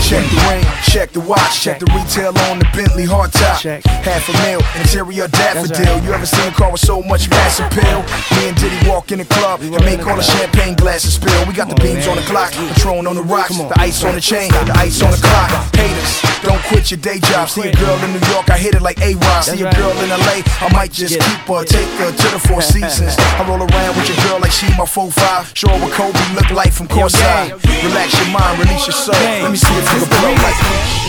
Check the ring, check the watch, check the retail on the Bentley hardtop. $500,000, interior daffodil. You ever seen a car with so much mass appeal? Me and Diddy walk in the club and make all the champagne glasses spill. We got the beams on the clock, Patron on the rocks, the ice on the chain, the ice on the clock. Haters, don't quit your day job. See a girl in New York, I hit it like A-Rock. See a girl in LA, I might just keep her, take her to the Four Seasons. I roll around with your girl like she my 4-5. Show her what Kobe look like from courtside. Relax your mind, release your soul. Let me see if you can blow like